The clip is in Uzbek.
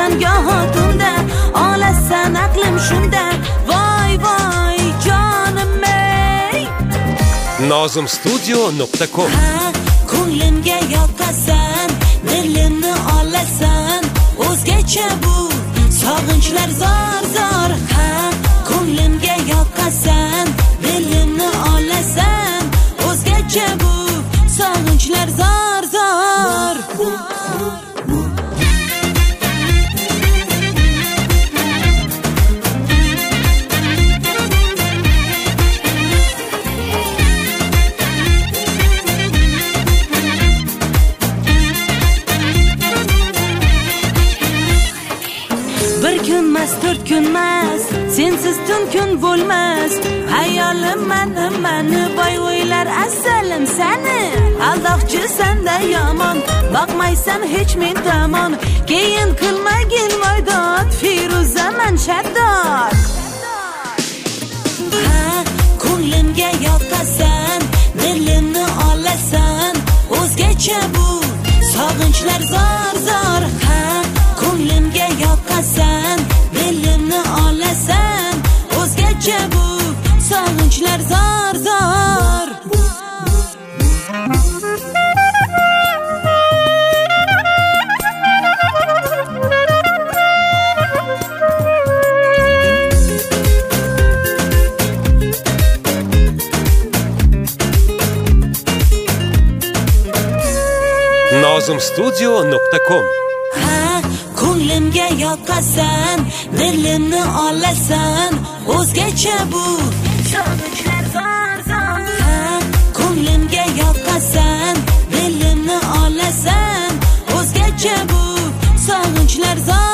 qilaman goho tunda, olasan aqlim shunda. Voy voy jonim ey. Nozimstudio.com. Ko'nglimga yoqasan, dilimni olasan, o'zgacha bu sog'inchlar zor zor. Ko'nglimga yoqasan, dilimni olasan, o'zgacha bu sog'inchlar zor zor. Bir kunmas, 4 kunmas, sensiz tun kun bo'lmas. Hayolim mani boy o'ylar asalim sani. Aldoqchi senda yomon, boqmaysan hech men tomon. Keyin qilmagin moydod, Firuzaman shaddod. Ko'nglimga yoqasan, dilimni olasan, o'zgacha bu sog'inchlar zor zor. Ko'nglimga yoqasan, dilimni olasan, o'zgacha bu sog'inchlar zor zor. Nozimstudio.com. Ko'nglimga yoqasan, dilimni olasan, o'zgacha bu sog'inchlar zor zor. Ko'nglimga yoqasan, dilimni olasan, o'zgacha bu sog'inchlar zor.